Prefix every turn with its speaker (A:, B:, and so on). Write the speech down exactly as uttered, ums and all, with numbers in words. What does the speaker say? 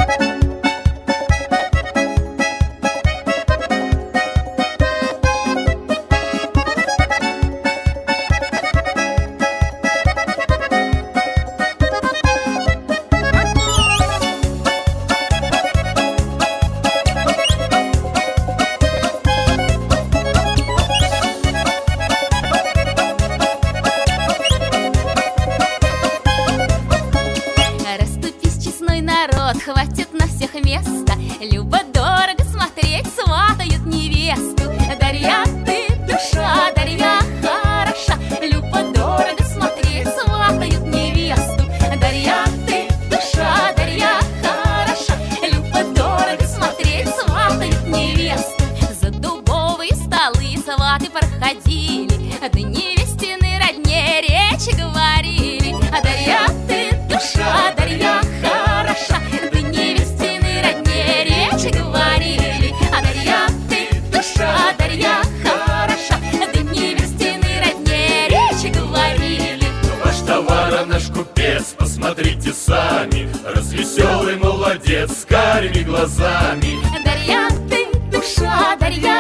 A: Хватит на всех места, любо-дорого смотреть, сватают невесту. Дарья, ты душа, Дарья хороша, любо-дорого смотреть, сватают невесту. Дарья, ты душа, Дарья хороша, любо-дорого смотреть, сватают невесту. За дубовые столы сваты проходили, да невестины родне речи говорили. А Дарья, ты душа, Дарья хороша, говорили. А Дарья, ты душа, Дарья хороша, да невестины родне речи говорили.
B: Ваш товар, наш купец, посмотрите сами, развеселый молодец с карими глазами.
A: Дарья, ты душа, Дарья